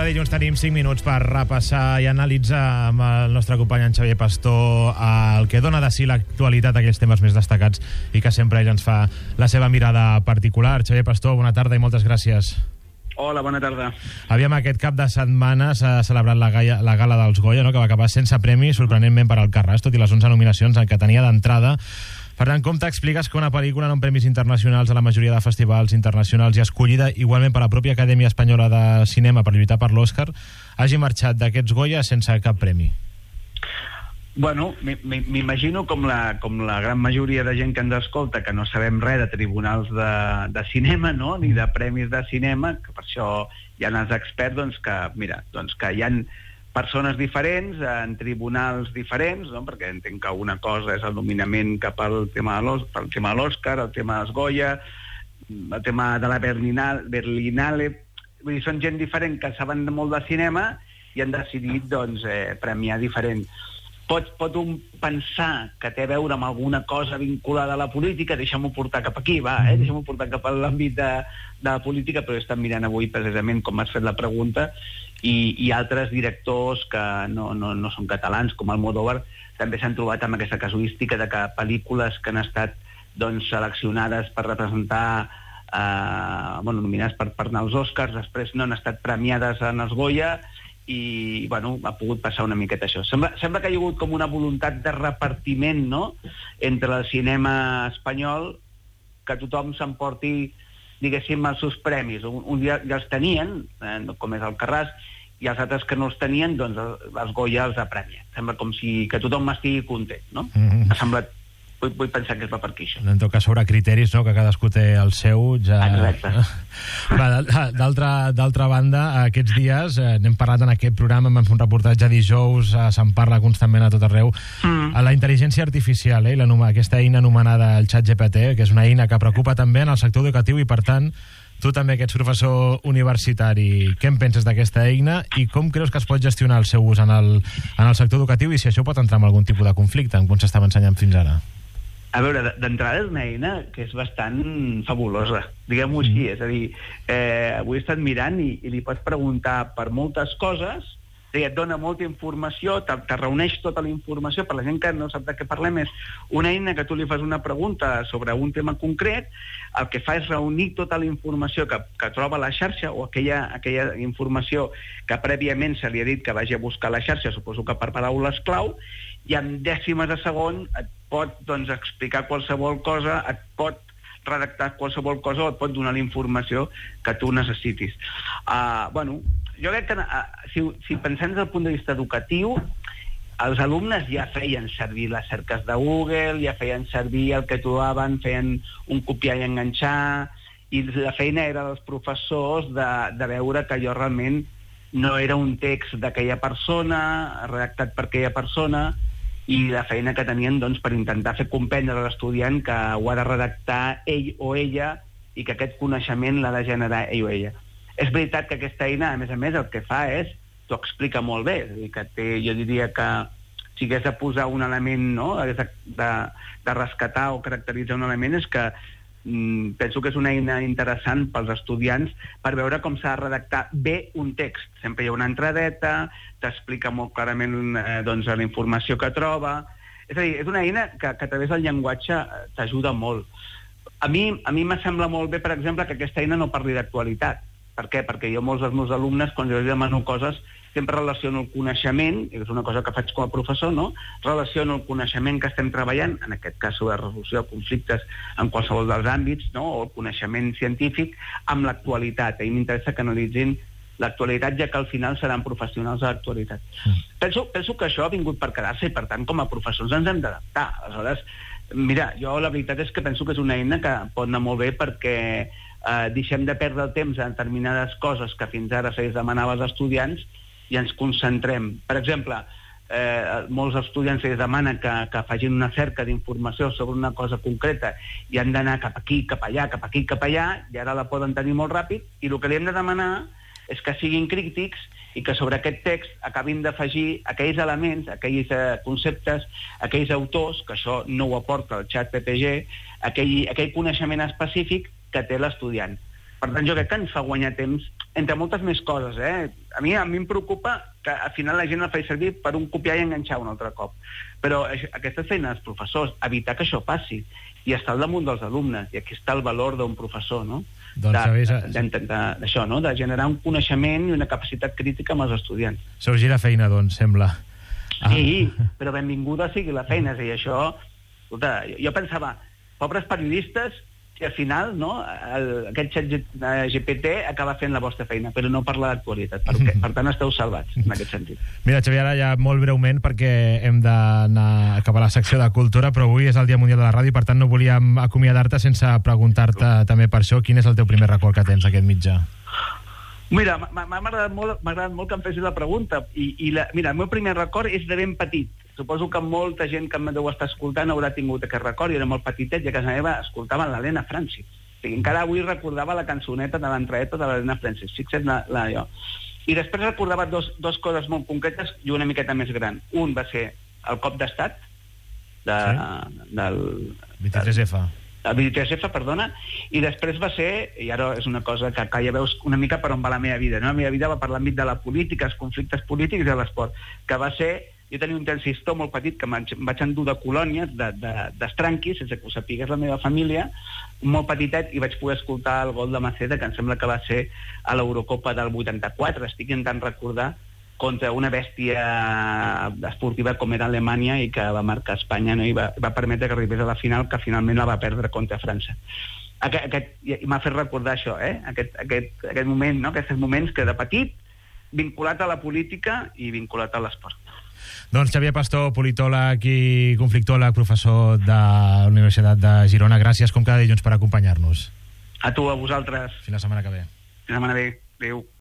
cada dilluns tenim 5 minuts per repassar i analitzar amb el nostre company en Xavier Pastor el que dona de si l'actualitat, aquells temes més destacats i que sempre ell ens fa la seva mirada particular. Xavier Pastor, bona tarda i moltes gràcies. Hola, bona tarda. Aviam, aquest cap de setmana s'ha celebrat la gala dels Goya, no?, que va acabar sense premi, sorprenentment per Alcarràs, tot i les 11 nominacions que tenia d'entrada. Per tant, com t'expliques que una pel·lícula amb premis internacionals a la majoria de festivals internacionals i escollida igualment per la pròpia Acadèmia Espanyola de Cinema per lluitar per l'Oscar hagi marxat d'aquests Goya sense cap premi? Bueno, m'imagino com la gran majoria de gent que ens escolta, que no sabem res de tribunals de cinema, no?, ni de premis de cinema, que per això hi ha els experts, doncs que hi ha persones diferents en tribunals diferents, no?, perquè entenc que una cosa és el nominament cap al tema de l'Oscar, el tema dels Goya, el tema de la Berlinale. Vull dir, són gent diferent que saben molt de cinema i han decidit, doncs, premiar diferent. Pot un pensar que té a veure amb alguna cosa vinculada a la política, deixa'm-ho portar cap aquí, deixa'm-ho portar cap a l'àmbit de la política, però he estat mirant avui precisament com has fet la pregunta, i altres directors que no són catalans, com Almodóvar, també s'han trobat amb aquesta casuística de que pel·lícules que han estat, doncs, seleccionades per representar, nominades per anar als Oscars, després no han estat premiades en els Goya, i ha pogut passar una miqueta això. Sembla que hi ha hagut com una voluntat de repartiment, no?, entre el cinema espanyol, que tothom s'emporti, diguéssim, els seus premis. Un dia ja els tenien, com és Alcarràs, i els altres que no els tenien, doncs els Goya els ha premiat. Sembla com si que tothom estigui content, no? M'ha semblat, vull pensar que es va per aquí, això. En tot cas, sobre criteris, no?, que cadascú té el seu, ja... Exacte. D'altra banda, aquests dies, n'hem parlat en aquest programa, vam fer un reportatge dijous, se'n parla constantment a tot arreu, a la intel·ligència artificial, aquesta eina anomenada el ChatGPT, que és una eina que preocupa també en el sector educatiu, i per tant, tu també, que ets professor universitari, què en penses d'aquesta eina i com creus que es pot gestionar el seu ús en el sector educatiu i si això pot entrar en algun tipus de conflicte en com s'estava ensenyant fins ara? A veure, d'entrada és una eina que és bastant fabulosa, diguem-ho així. És a dir, avui he estat mirant i li pots preguntar per moltes coses, et dona molta informació, te reuneix tota la informació. Per la gent que no sap de què parlem, és una eina que tu li fas una pregunta sobre un tema concret, el que fa és reunir tota la informació que troba a la xarxa, o aquella informació que prèviament se li ha dit que vagi a buscar a la xarxa, suposo que per paraules clau, i en dècimes de segon et pot, doncs, explicar qualsevol cosa, et pot redactar qualsevol cosa o et pot donar la informació que tu necessitis. Jo crec que si pensem des del punt de vista educatiu, els alumnes ja feien servir les cerques de Google, ja feien servir el que trobaven, feien un copiar i enganxar, i la feina era dels professors de veure que allò realment no era un text d'aquella persona, redactat per aquella persona, i la feina que tenien, doncs, per intentar fer comprendre a l'estudiant que ho ha de redactar ell o ella i que aquest coneixement l'ha de generar ell o ella. És veritat que aquesta eina, a més, el que fa és, t'ho explica molt bé, és a dir, que jo diria que si hagués de posar un element, no?, de rescatar o caracteritzar un element, és que penso que és una eina interessant pels estudiants per veure com s'ha de redactar bé un text. Sempre hi ha una entradeta, t'explica molt clarament la informació que troba. És a dir, és una eina que a través del llenguatge t'ajuda molt. A mi me sembla molt bé, per exemple, que aquesta eina no parli d'actualitat. Per què? Perquè jo molts dels meus alumnes, quan jo els demano coses, sempre relaciono el coneixement, i és una cosa que faig com a professor, no?, relaciono el coneixement que estem treballant, en aquest cas sobre resolució de conflictes en qualsevol dels àmbits, no?, o el coneixement científic, amb l'actualitat. A mi m'interessa que analitzin l'actualitat, ja que al final seran professionals de l'actualitat. Penso que això ha vingut per quedar-se i, per tant, com a professors ens hem d'adaptar. Aleshores, mira, jo la veritat és que penso que és una eina que pot anar molt bé perquè deixem de perdre el temps en determinades coses que fins ara se les demanava als estudiants i ens concentrem. Per exemple, molts estudiants se les demana que facin una cerca d'informació sobre una cosa concreta i han d'anar cap aquí, cap allà, cap aquí, cap allà, i ara la poden tenir molt ràpid, i el que li hem de demanar és que siguin crítics i que sobre aquest text acabin d'afegir aquells elements, aquells conceptes, aquells autors, que això no ho aporta el ChatGPT, aquell coneixement específic que té l'estudiant. Per tant, jo crec que ens fa guanyar temps, entre moltes més coses, A mi em preocupa que al final la gent el faci servir per un copiar i enganxar un altre cop. Però aquesta feina dels professors, evitar que això passi, i estar al damunt dels alumnes, i aquí està el valor d'un professor, no? D'això, no? De generar un coneixement i una capacitat crítica amb els estudiants. Se us gira feina, doncs, sembla. Sí, però benvinguda sigui la feina, és a dir, això... Escolta, jo pensava, pobres periodistes, que al final, no, aquest xat GPT acaba fent la vostra feina, però no parla d'actualitat. Per tant, esteu salvats, en aquest sentit. Mira, Xavier, ara ja molt breument, perquè hem d'anar cap a la secció de cultura, però avui és el Dia Mundial de la Ràdio, per tant no volíem acomiadar-te sense preguntar-te també per això, quin és el teu primer record que tens d'aquest mitjà? Mira, m'ha agradat molt que em fessis la pregunta. Mira, el meu primer record és de ben petit. Suposo que molta gent que em deu estar escoltant haurà tingut aquest record. Jo era molt petitet i a casa meva escoltava l'Helena Francis. O sigui, encara avui recordava la cançoneta de l'entraeta de l'Helena Francis. Fixa't jo. I després recordava dos coses molt concretes i una miqueta més gran. Un va ser el cop d'estat del 23F. El 23F, perdona, i després va ser, i ara és una cosa que ja veus una mica per on va la meva vida, no? La meva vida va per l'àmbit de la política, els conflictes polítics i de l'esport, que va ser, jo tenia un transistor molt petit que em vaig endur de colònies, d'estranquis, sense que ho sapigués la meva família, molt petitet, i vaig poder escoltar el gol de Maceda, que em sembla que va ser a l'Eurocopa del 84, estic intentant recordar, contra una bèstia esportiva com era Alemanya i que va marcar Espanya, no? I va permetre que arribés a la final, que finalment la va perdre contra França. I m'ha fet recordar això, aquest moment, no? Aquests moments que de petit, vinculat a la política i vinculat a l'esport. Doncs Xavier Pastor, politòleg i conflictòleg, professor de la Universitat de Girona, gràcies com cada dilluns per acompanyar-nos. A tu, a vosaltres. Fins la setmana que ve. Fins la setmana que ve. Adéu.